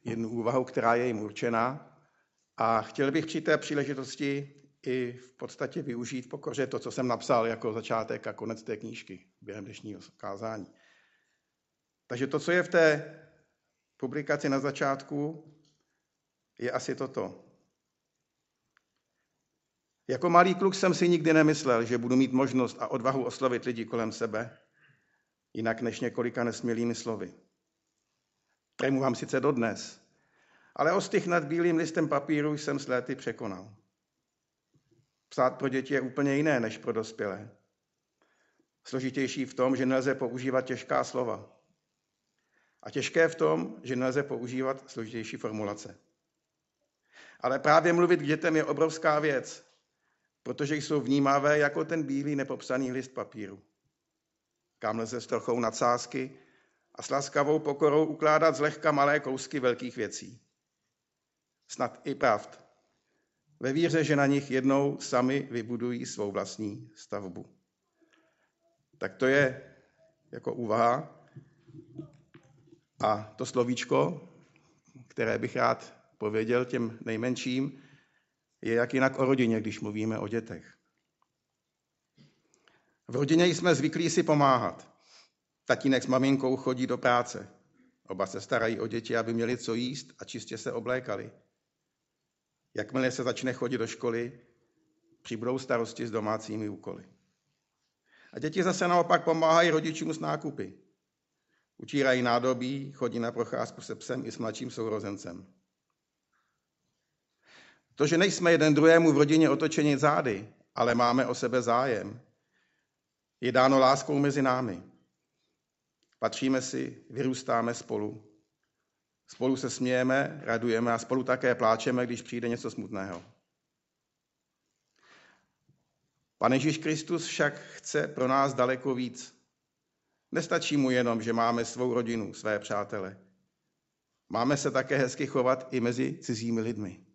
jednu úvahu, která je jim určena. A chtěl bych při té příležitosti i v podstatě využít v pokoře to, co jsem napsal jako začátek a konec té knížky během dnešního kázání. Takže to, co je v té publikaci na začátku, je asi toto. Jako malý kluk jsem si nikdy nemyslel, že budu mít možnost a odvahu oslovit lidi kolem sebe, jinak než několika nesmělými slovy. Trémuvám sice dodnes, ale ostych nad bílým listem papíru jsem s léty překonal. Psát pro děti je úplně jiné než pro dospělé. Složitější v tom, že nelze používat těžká slova. A těžké v tom, že nelze používat složitější formulace. Ale právě mluvit k dětem je obrovská věc, protože jsou vnímavé jako ten bílý nepopsaný list papíru, kam lze s trochou nadsázky a s laskavou pokorou ukládat zlehka malé kousky velkých věcí. Snad i pravd, ve víře, že na nich jednou sami vybudují svou vlastní stavbu. Tak to je jako úvaha. A to slovíčko, které bych rád pověděl těm nejmenším, je jak jinak o rodině, když mluvíme o dětech. V rodině jsme zvyklí si pomáhat. Tatínek s maminkou chodí do práce. Oba se starají o děti, aby měli co jíst a čistě se oblékali. Jakmile se začne chodit do školy, přibudou starosti s domácími úkoly. A děti zase naopak pomáhají rodičům s nákupy. Utírají nádobí, chodí na procházku se psem i s mladším sourozencem. To, že nejsme jeden druhému v rodině otočeni zády, ale máme o sebe zájem, je dáno láskou mezi námi. Patříme si, vyrůstáme spolu. Spolu se smějeme, radujeme a spolu také pláčeme, když přijde něco smutného. Pane Ježíš Kristus však chce pro nás daleko víc. Nestačí mu jenom, že máme svou rodinu, své přátele. Máme se také hezky chovat i mezi cizími lidmi.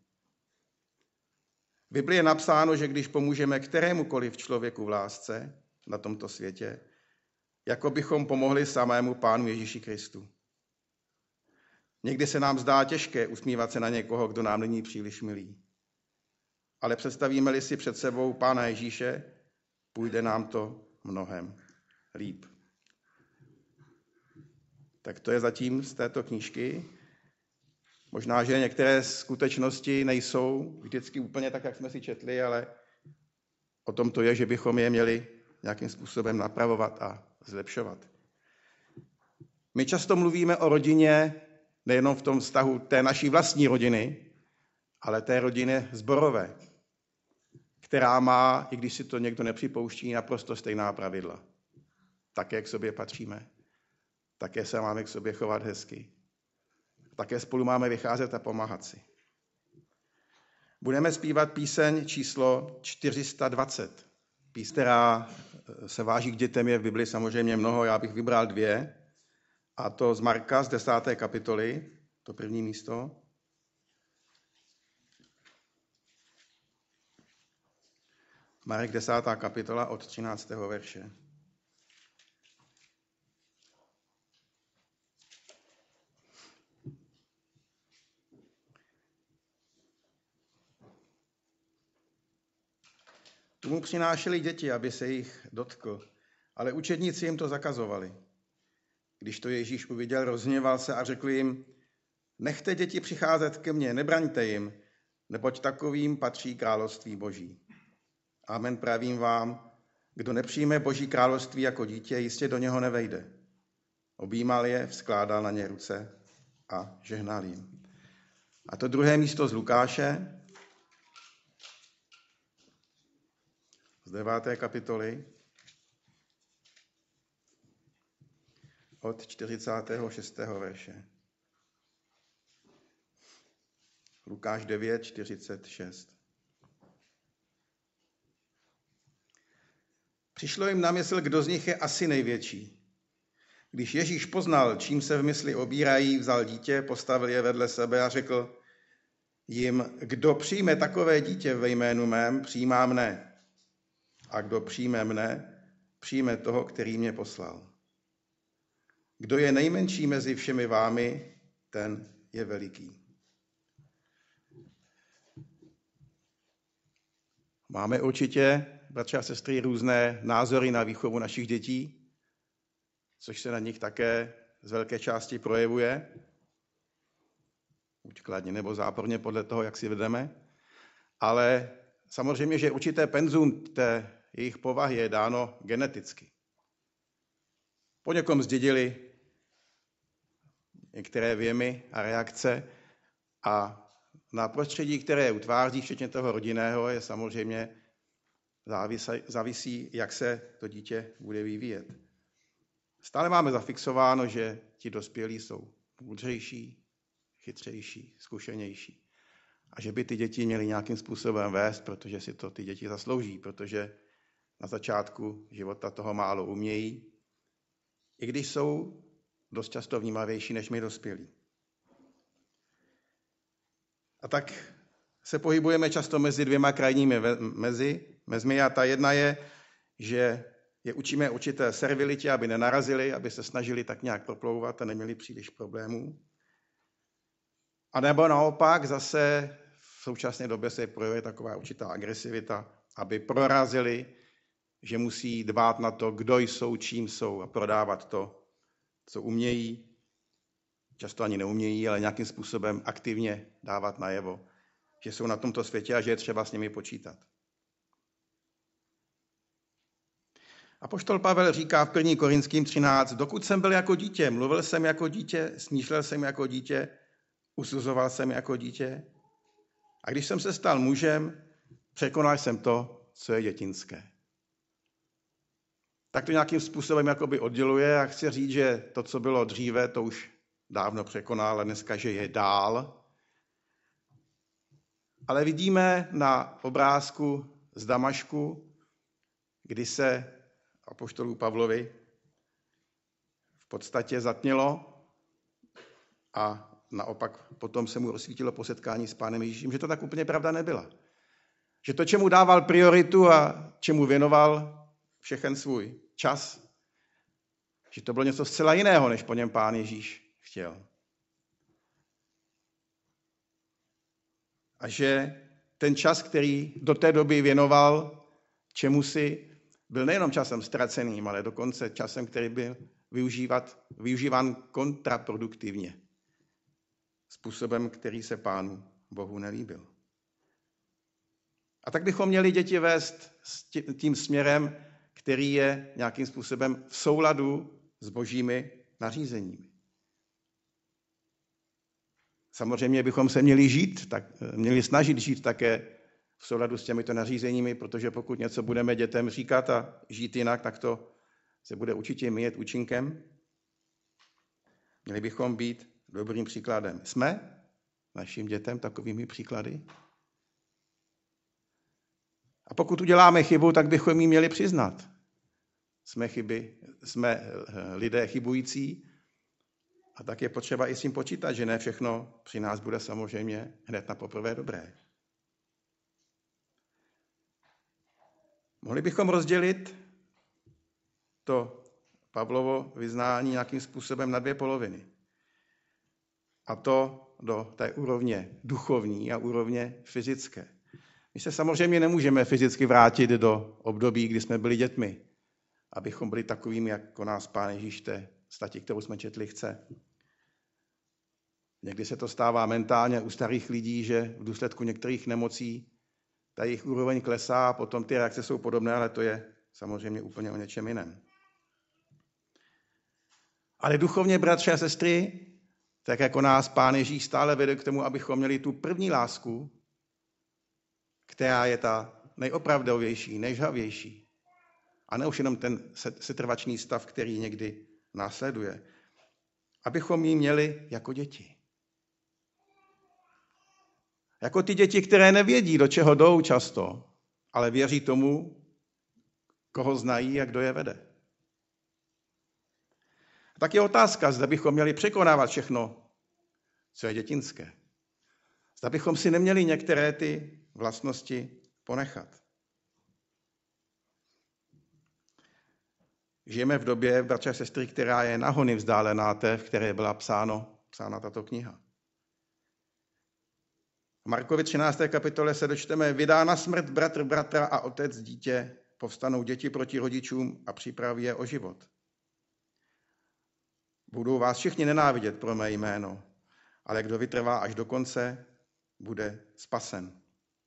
V Biblii je napsáno, že když pomůžeme kterémukoliv člověku v lásce na tomto světě, jako bychom pomohli samému Pánu Ježíši Kristu. Někdy se nám zdá těžké usmívat se na někoho, kdo nám není příliš milý. Ale představíme-li si před sebou Pána Ježíše, půjde nám to mnohem líp. Tak to je zatím z této knížky. Možná, že některé skutečnosti nejsou vždycky úplně tak, jak jsme si četli, ale o tom to je, že bychom je měli nějakým způsobem napravovat a zlepšovat. My často mluvíme o rodině nejenom v tom vztahu té naší vlastní rodiny, ale té rodiny sborové, která má, i když si to někdo nepřipouští, naprosto stejná pravidla. Také k sobě patříme, také se máme k sobě chovat hezky, také spolu máme vycházet a pomáhat si. Budeme zpívat píseň číslo 420. Píseň, která se váží k dětem, je v Bibli samozřejmě mnoho, já bych vybral 2. A to z Marka z 10. kapitoly, to první místo. Marek 10. kapitola od 13. verše. Tu mu přinášeli děti, aby se jich dotkl, ale učedníci jim to zakazovali. Když to Ježíš uviděl, rozhněval se a řekl jim, nechte děti přicházet ke mně, nebraňte jim, neboť takovým patří království Boží. Amen, pravím vám, kdo nepřijme Boží království jako dítě, jistě do něho nevejde. Objímal je, vzkládal na ně ruce a žehnal jim. A to druhé místo z Lukáše, z 9. kapitoly, od 46. verše. Lukáš 9, 46. Přišlo jim na mysl, kdo z nich je asi největší. Když Ježíš poznal, čím se v mysli obírají, vzal dítě, postavil je vedle sebe a řekl jim, kdo přijme takové dítě ve jménu mém, přijímá mne. A kdo přijme mne, přijme toho, který mě poslal. Kdo je nejmenší mezi všemi vámi, ten je veliký. Máme určitě, bratři a sestry, různé názory na výchovu našich dětí, což se na nich také z velké části projevuje, buď kladně nebo záporně podle toho, jak si vedeme, ale samozřejmě, že určité penzum té jejich povahy je dáno geneticky. Po někom zdědili některé věmy a reakce a na prostředí, které utváří, včetně toho rodinného, je samozřejmě závisí, jak se to dítě bude vyvíjet. Stále máme zafixováno, že ti dospělí jsou moudřejší, chytřejší, zkušenější. A že by ty děti měly nějakým způsobem vést, protože si to ty děti zaslouží, protože na začátku života toho málo umějí, i když jsou dost často vnímavější než my dospělí. A tak se pohybujeme často mezi dvěma krajními mezmi a ta jedna je, že je učíme určité servilitě, aby nenarazili, aby se snažili tak nějak proplouvat a neměli příliš problémů. A nebo naopak zase v současné době se projevuje taková určitá agresivita, aby prorazili, že musí dbát na to, kdo jsou, čím jsou a prodávat to, co umějí, často ani neumějí, ale nějakým způsobem aktivně dávat najevo, že jsou na tomto světě a že je třeba s nimi počítat. Apoštol Pavel říká v 1. Korinským 13, dokud jsem byl jako dítě, mluvil jsem jako dítě, smýšlel jsem jako dítě, usuzoval jsem jako dítě a když jsem se stal mužem, překonal jsem to, co je dětinské. Tak to nějakým způsobem jakoby odděluje a chci říct, že to, co bylo dříve, to už dávno překonal, a dneska, že je dál. Ale vidíme na obrázku z Damašku, kdy se apoštolu Pavlovi v podstatě zatmělo a naopak potom se mu rozsvítilo po setkání s Pánem Ježíšem, že to tak úplně pravda nebyla. Že to, čemu dával prioritu a čemu věnoval všechen svůj čas, že to bylo něco zcela jiného, než po něm Pán Ježíš chtěl. A že ten čas, který do té doby věnoval čemusi, byl nejenom časem ztraceným, ale dokonce časem, který byl využíván kontraproduktivně. Způsobem, který se Pánu Bohu nelíbil. A tak bychom měli děti vést tím směrem, který je nějakým způsobem v souladu s božími nařízeními. Samozřejmě bychom se měli snažit žít také v souladu s těmito nařízeními, protože pokud něco budeme dětem říkat a žít jinak, tak to se bude určitě míjet účinkem. Měli bychom být dobrým příkladem. Jsme našim dětem takovými příklady? A pokud uděláme chybu, tak bychom ji měli přiznat. Jsme lidé chybující a tak je potřeba i s tím počítat, že ne všechno při nás bude samozřejmě hned na poprvé dobré. Mohli bychom rozdělit to Pavlovo vyznání nějakým způsobem na dvě poloviny. A to do té úrovně duchovní a úrovně fyzické. My se samozřejmě nemůžeme fyzicky vrátit do období, kdy jsme byli dětmi, abychom byli takovými, jako nás Pán Ježíš té stati, kterou jsme četli, chce. Někdy se to stává mentálně u starých lidí, že v důsledku některých nemocí ta jejich úroveň klesá a potom ty reakce jsou podobné, ale to je samozřejmě úplně o něčem jiném. Ale duchovně, bratři a sestry, tak jako nás Pán Ježíš stále vede k tomu, abychom měli tu první lásku, která je ta nejopravdovější, nejžhavější. A ne už jenom ten setrvačný stav, který někdy následuje. Abychom ji měli jako děti. Jako ty děti, které nevědí, do čeho jdou často, ale věří tomu, koho znají a kdo je vede. A tak je otázka, zda bychom měli překonávat všechno, co je dětinské. Zda bychom si neměli některé ty vlastnosti ponechat. Žijeme v době, bratři a sestry, která je na hony vzdálená té, v které byla psána tato kniha. Markovi 13. kapitole se dočteme, vydá na smrt bratr bratra a otec dítě, povstanou děti proti rodičům a připraví je o život. Budou vás všichni nenávidět pro mé jméno, ale kdo vytrvá až do konce, bude spasen.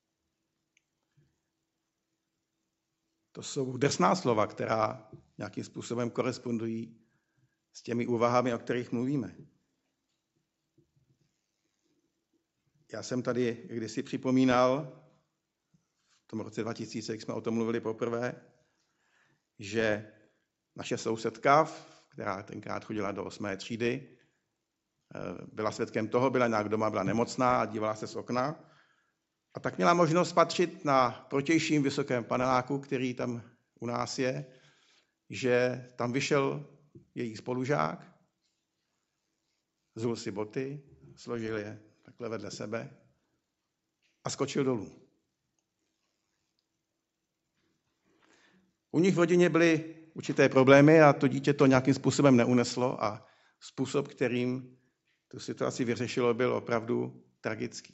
To jsou drsná slova, která nějakým způsobem korespondují s těmi úvahami, o kterých mluvíme. Já jsem tady kdysi připomínal, v tom roce 2000, jak jsme o tom mluvili poprvé, že naše sousedka, která tenkrát chodila do 8. třídy, byla svědkem toho, byla nějak doma, byla nemocná a dívala se z okna. A tak měla možnost spatřit na protějším vysokém paneláku, který tam u nás je, že tam vyšel její spolužák, zul si boty, složil je takhle vedle sebe a skočil dolů. U nich v rodině byly určité problémy a to dítě to nějakým způsobem neuneslo a způsob, kterým tu situaci vyřešilo, byl opravdu tragický.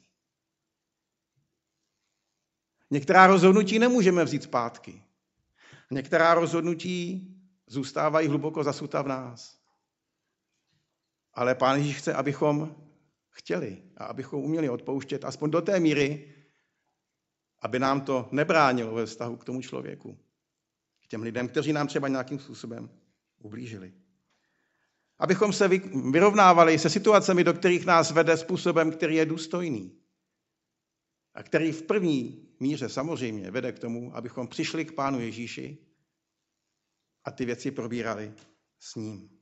Některá rozhodnutí nemůžeme vzít zpátky. Některá rozhodnutí zůstávají hluboko zasuta v nás. Ale Pán Ježíš chce, abychom chtěli a abychom uměli odpouštět aspoň do té míry, aby nám to nebránilo ve vztahu k tomu člověku. K těm lidem, kteří nám třeba nějakým způsobem ublížili. Abychom se vyrovnávali se situacemi, do kterých nás vede způsobem, který je důstojný. A který v první míře samozřejmě vede k tomu, abychom přišli k Pánu Ježíši a ty věci probírali s ním.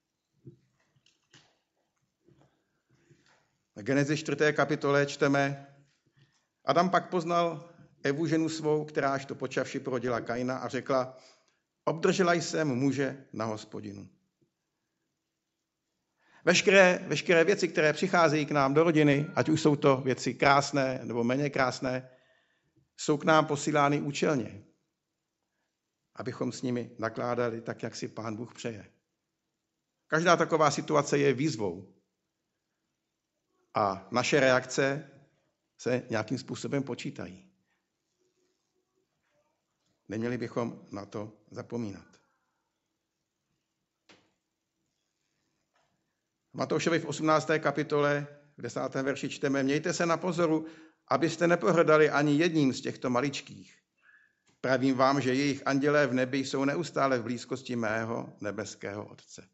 V Genesis 4. kapitole čteme, Adam pak poznal Evu, ženu svou, kteráž to počavši porodila Kaina a řekla, obdržela jsem muže na Hospodinu. Veškeré věci, které přicházejí k nám do rodiny, ať už jsou to věci krásné nebo méně krásné, jsou k nám posílány účelně, abychom s nimi nakládali tak, jak si Pán Bůh přeje. Každá taková situace je výzvou a naše reakce se nějakým způsobem počítají. Neměli bychom na to zapomínat. V Matoušovi v 18. kapitole v 10. verši čteme, mějte se na pozoru, abyste nepohrdali ani jedním z těchto maličkých. Pravím vám, že jejich andělé v nebi jsou neustále v blízkosti mého nebeského Otce.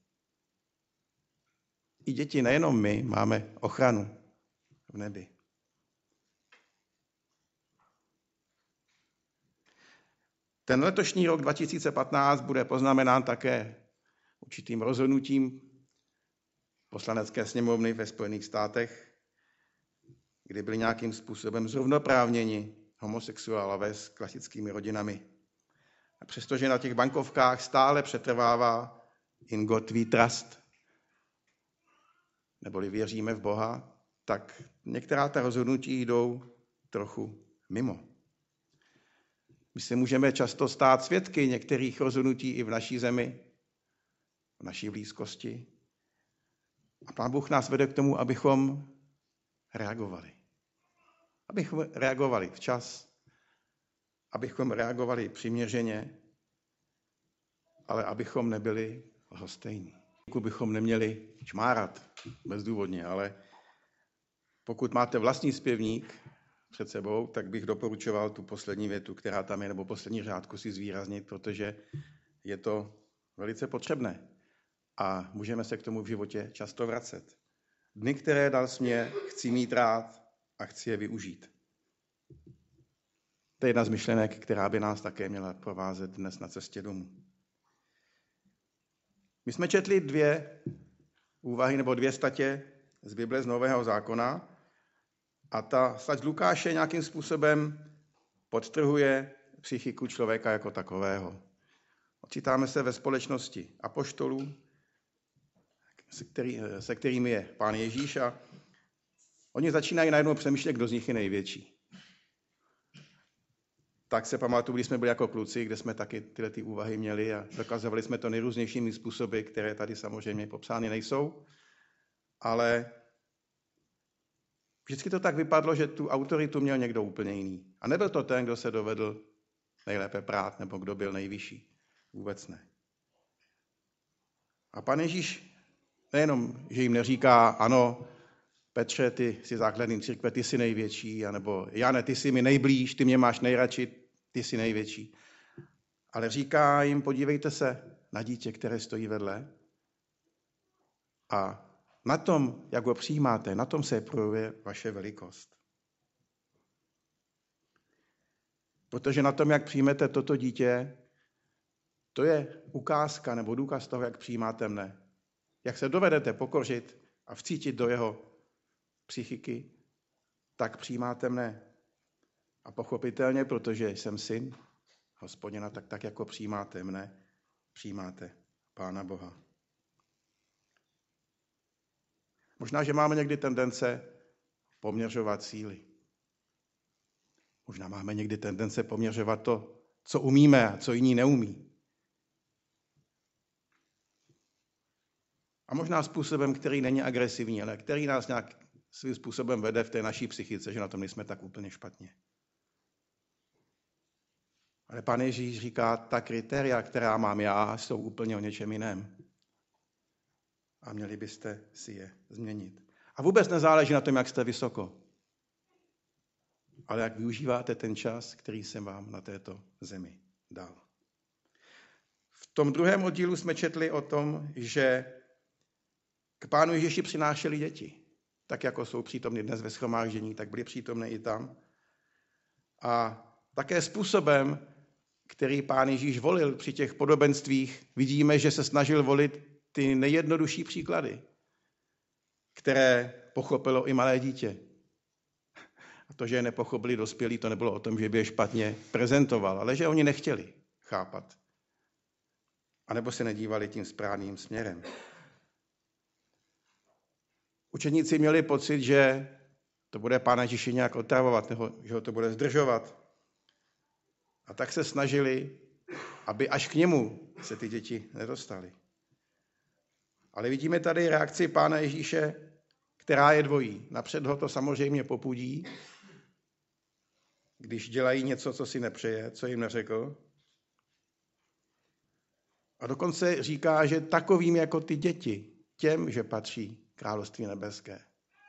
I děti, nejenom my, máme ochranu v nebi. Ten letošní rok 2015 bude poznamenán také určitým rozhodnutím Poslanecké sněmovny ve Spojených státech, kdy byli nějakým způsobem zrovnoprávněni homosexuálové s klasickými rodinami. A přestože na těch bankovkách stále přetrvává in God we trust, neboli věříme v Boha, tak některá ta rozhodnutí jdou trochu mimo. My se můžeme často stát svědky některých rozhodnutí i v naší zemi, v naší blízkosti. A Pán Bůh nás vede k tomu, abychom reagovali. Abychom reagovali včas, abychom reagovali přiměřeně, ale abychom nebyli lhostejní. Bychom neměli čmárat bezdůvodně, ale pokud máte vlastní zpěvník před sebou, tak bych doporučoval tu poslední větu, která tam je, nebo poslední řádku si zvýraznit, protože je to velice potřebné a můžeme se k tomu v životě často vracet. Dny, které dal jsi mě, chci mít rád a chci je využít. To je jedna z myšlenek, která by nás také měla provázet dnes na cestě domů. My jsme četli 2 úvahy nebo 2 statě z Bible z Nového zákona a ta stať z Lukáše nějakým způsobem podtrhuje psychiku člověka jako takového. Ocitáme se ve společnosti apoštolů, se kterými je Pán Ježíš a oni začínají najednou přemýšlet, kdo z nich je největší. Tak se pamatuju, když jsme byli jako kluci, kde jsme taky tyhle ty úvahy měli a dokazovali jsme to nejrůznějšími způsoby, které tady samozřejmě popsány nejsou, ale vždycky to tak vypadlo, že tu autoritu měl někdo úplně jiný. A nebyl to ten, kdo se dovedl nejlépe prát, nebo kdo byl nejvyšší. Vůbec ne. A Pán Ježíš nejenom, že jim neříká, ano, Petře, ty jsi základní církve, ty jsi největší, anebo Jane, ty jsi mi nejblíž, ty mě máš nejradši, ty jsi největší. Ale říká jim, podívejte se na dítě, které stojí vedle, a na tom, jak ho přijímáte, na tom se projevuje vaše velikost. Protože na tom, jak přijmete toto dítě, to je ukázka nebo důkaz toho, jak přijímáte mne. Jak se dovedete pokořit a vcítit do jeho psychiky, tak přijímáte mne. A pochopitelně, protože jsem syn Hospodina, tak jako přijímáte mne, přijímáte Pána Boha. Možná, že máme někdy tendence poměřovat síly. Možná máme někdy tendence poměřovat to, co umíme a co jiní neumí. A možná způsobem, který není agresivní, ale který nás nějak svým způsobem vede v té naší psychice, že na tom nejsme tak úplně špatně. Ale Pán Ježíš říká, ta kritéria, která mám já, jsou úplně o něčem jiném. A měli byste si je změnit. A vůbec nezáleží na tom, jak jste vysoko, ale jak využíváte ten čas, který jsem vám na této zemi dal. V tom druhém oddílu jsme četli o tom, že k Pánu Ježíši přinášeli děti. Tak jako jsou přítomny dnes ve shromáždění, tak byli přítomné i tam. A také způsobem, který Pán Ježíš volil při těch podobenstvích, vidíme, že se snažil volit ty nejjednodušší příklady, které pochopilo i malé dítě. A to, že je nepochopili dospělí, to nebylo o tom, že by je špatně prezentoval, ale že oni nechtěli chápat. A nebo se nedívali tím správným směrem. Učeníci měli pocit, že to bude Pána Ježíše nějak otravovat, nebo že ho to bude zdržovat. A tak se snažili, aby až k němu se ty děti nedostaly. Ale vidíme tady reakci Pána Ježíše, která je dvojí. Napřed ho to samozřejmě popudí, když dělají něco, co si nepřeje, co jim neřekl. A dokonce říká, že takovým jako ty děti, těm, že patří království nebeské.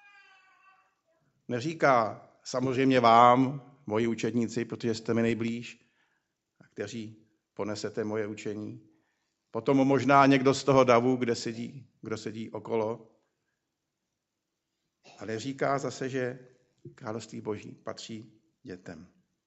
Neříká samozřejmě vám, moji učedníci, protože jste mi nejblíž, a kteří ponesete moje učení. Potom možná někdo z toho davu, kdo sedí okolo. Ale říká zase, že království Boží patří dětem.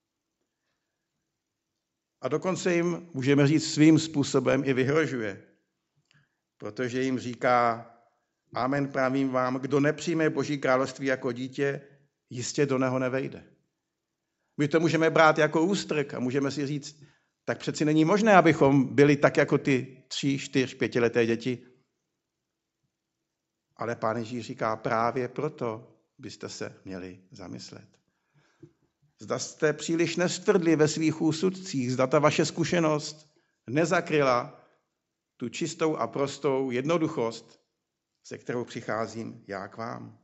A dokonce jim, můžeme říct, svým způsobem i vyhrožuje. Protože jim říká, amen, pravím vám, kdo nepřijme Boží království jako dítě, jistě do něho nevejde. My to můžeme brát jako ústrk a můžeme si říct, tak přeci není možné, abychom byli tak jako ty 3, 4, 5leté děti. Ale Pán Ježíš říká, právě proto byste se měli zamyslet. Zda jste příliš nestvrdli ve svých úsudcích, zda ta vaše zkušenost nezakryla tu čistou a prostou jednoduchost, se kterou přicházím já k vám.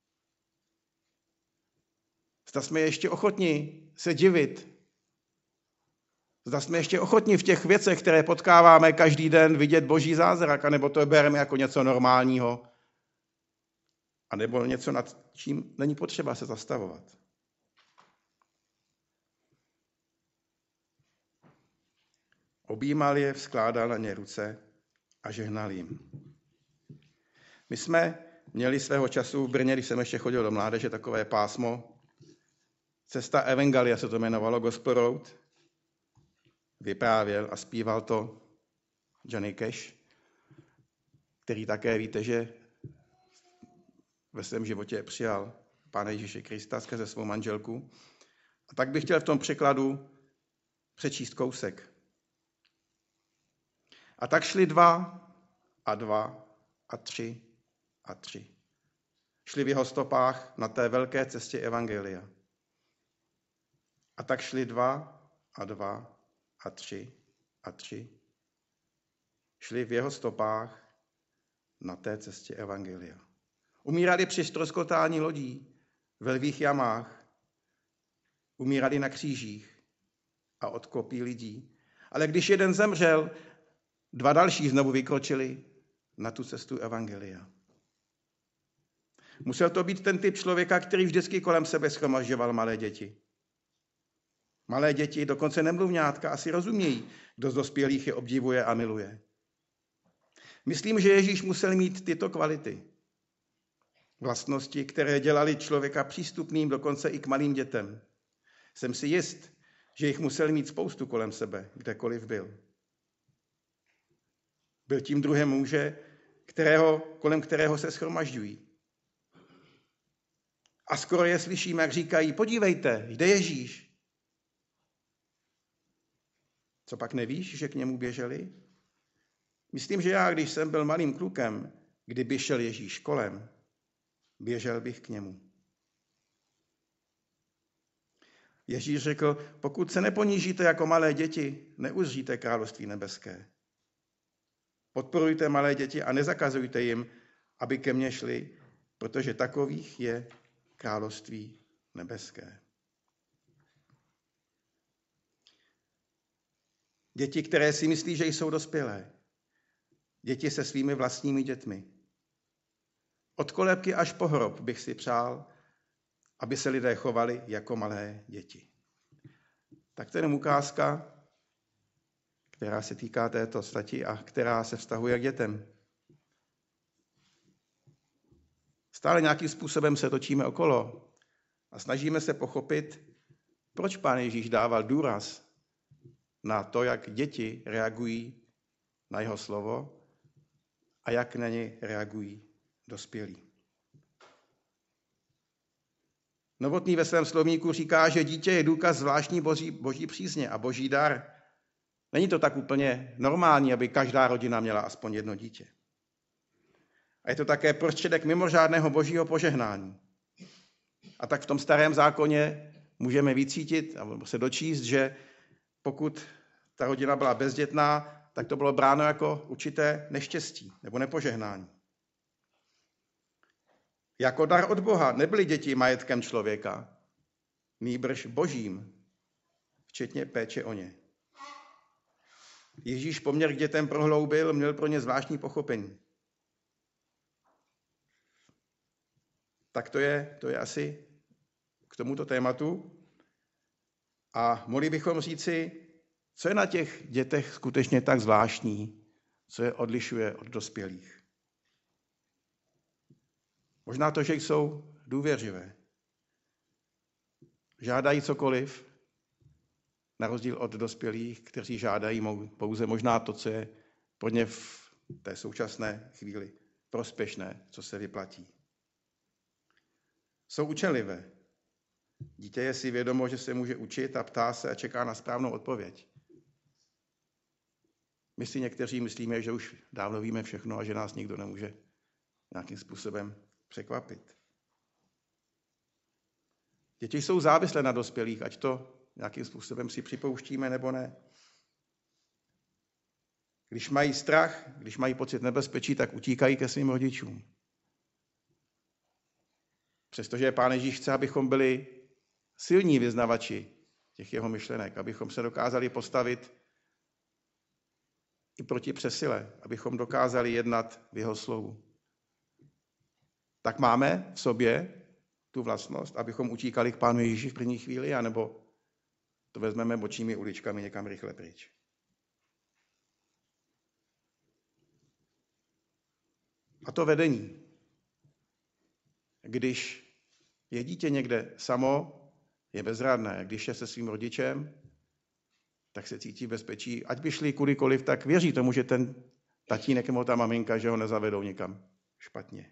Zda jsme ještě ochotni se divit. Zda jsme ještě ochotni v těch věcech, které potkáváme každý den, vidět Boží zázrak, anebo to bereme jako něco normálního, anebo něco, nad čím není potřeba se zastavovat. Objímal je, vzkládal na ně ruce a žehnal jim. My jsme měli svého času v Brně, když jsem ještě chodil do mládeže, takové pásmo. Cesta Evangelia se to jmenovalo, Gospel Road. Vyprávěl a zpíval to Johnny Cash, který také víte, že ve svém životě přijal Pána Ježíše Krista skrze svou manželku. A tak bych chtěl v tom překladu přečíst kousek. A tak šli 2 a 2 a 3 a 3. Šli v jeho stopách na té velké cestě Evangelia. A tak šli 2 a 2 a 3 a 3. Šli v jeho stopách na té cestě Evangelia. Umírali při ztroskotání lodí, ve lvích jamách, umírali na křížích a od kopí lidí. Ale když jeden zemřel, 2 další znovu vykročili na tu cestu evangelia. Musel to být ten typ člověka, který vždycky kolem sebe shromažďoval malé děti. Malé děti, dokonce nemluvňátka, asi rozumějí, kdo z dospělých je obdivuje a miluje. Myslím, že Ježíš musel mít tyto kvality. Vlastnosti, které dělali člověka přístupným dokonce i k malým dětem. Jsem si jist, že jich musel mít spoustu kolem sebe, kdekoliv byl. Byl tím druhem muže, kolem kterého se shromažďují. A skoro je slyšíme, jak říkají, podívejte, jde Ježíš. Co pak nevíš, že k němu běželi? Myslím, že já, když jsem byl malým klukem, kdyby šel Ježíš kolem, běžel bych k němu. Ježíš řekl, pokud se neponížíte jako malé děti, neuzříte království nebeské. Podporujte malé děti a nezakazujte jim, aby ke mně šli, protože takových je království nebeské. Děti, které si myslí, že jsou dospělé. Děti se svými vlastními dětmi. Od kolébky až po hrob bych si přál, aby se lidé chovali jako malé děti. Tak to je ukázka, která se týká této stati a která se vztahuje k dětem. Stále nějakým způsobem se točíme okolo a snažíme se pochopit, proč Pán Ježíš dával důraz na to, jak děti reagují na jeho slovo a jak na ně reagují dospělí. Novotný ve svém slovníku říká, že dítě je důkaz zvláštní boží přízně a boží dar. Není to tak úplně normální, aby každá rodina měla aspoň jedno dítě. A je to také prostředek mimořádného božího požehnání. A tak v tom starém zákoně můžeme vycítit a se dočíst, že pokud ta rodina byla bezdětná, tak to bylo bráno jako určité neštěstí nebo nepožehnání. Jako dar od Boha nebyly děti majetkem člověka, nýbrž božím, včetně péče o ně. Ježíš poměr k dětem prohloubil, měl pro ně zvláštní pochopení. Tak to je asi k tomuto tématu. A mohli bychom říci, co je na těch dětech skutečně tak zvláštní, co je odlišuje od dospělých. Možná to, že jsou důvěřivé. Žádají cokoliv, na rozdíl od dospělých, kteří žádají pouze možná to, co je pro ně v té současné chvíli prospěšné, co se vyplatí. Jsou učenlivé. Dítě je si vědomo, že se může učit a ptá se a čeká na správnou odpověď. My si někteří myslíme, že už dávno víme všechno a že nás nikdo nemůže nějakým způsobem překvapit. Děti jsou závislé na dospělých, ať to nějakým způsobem si připouštíme nebo ne. Když mají strach, když mají pocit nebezpečí, tak utíkají ke svým rodičům. Přestože Pán Ježíš chce, abychom byli silní vyznavači těch jeho myšlenek, abychom se dokázali postavit i proti přesile, abychom dokázali jednat v jeho slovu. Tak máme v sobě tu vlastnost, abychom utíkali k Pánu Ježíši v první chvíli, anebo to vezmeme bočními uličkami někam rychle pryč. A to vedení. Když je dítě někde samo, je bezradné. Když je se svým rodičem, tak se cítí v bezpečí. Ať by šli kudykoliv, tak věří tomu, že ten tatínek nebo ta maminka, že ho nezavedou někam špatně.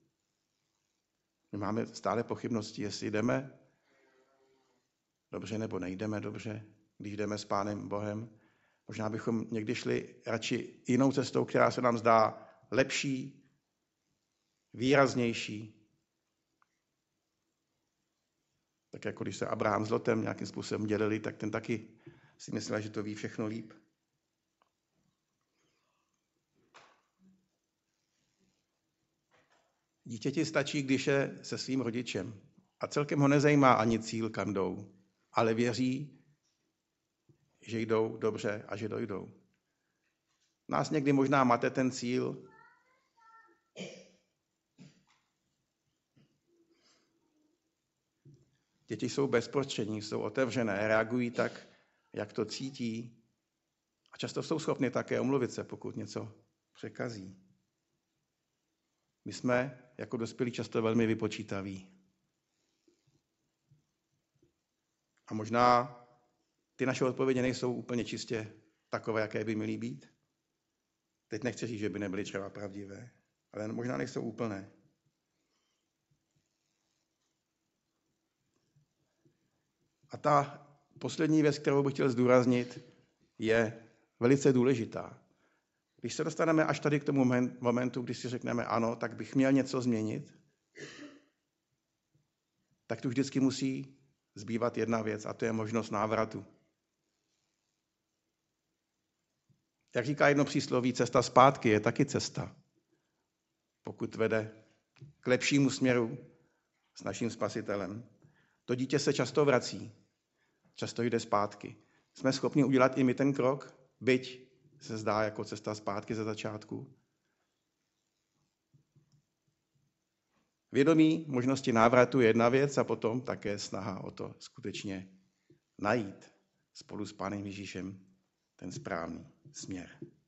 My máme stále pochybnosti, jestli jdeme dobře nebo nejdeme dobře, když jdeme s Pánem Bohem. Možná bychom někdy šli radši jinou cestou, která se nám zdá lepší, výraznější. Tak jako když se Abraham s Lotem nějakým způsobem dělili, tak ten taky si myslel, že to ví všechno líp. Dítěti stačí, když je se svým rodičem A celkem ho nezajímá ani cíl, kam jdou, ale věří, že jdou dobře a že dojdou. Nás někdy možná mate ten cíl, děti jsou bezprostřední, jsou otevřené, reagují tak, jak to cítí a často jsou schopni také omluvit se, pokud něco překazí. My jsme jako dospělí často velmi vypočítaví. A možná ty naše odpovědi nejsou úplně čistě takové, jaké by měly být. Teď nechci říct, že by nebyly třeba pravdivé, ale možná nejsou úplné. A ta poslední věc, kterou bych chtěl zdůraznit, je velice důležitá. Když se dostaneme až tady k tomu momentu, kdy si řekneme ano, tak bych měl něco změnit, tak tu vždycky musí zbývat jedna věc a to je možnost návratu. Jak říká jedno přísloví, cesta zpátky je taky cesta. Pokud vede k lepšímu směru s naším Spasitelem. To dítě se často vrací, často jde zpátky. Jsme schopni udělat i my ten krok, byť se zdá jako cesta zpátky ze začátku. Vědomí možnosti návratu je jedna věc a potom také snaha o to skutečně najít spolu s Pánem Ježíšem ten správný směr.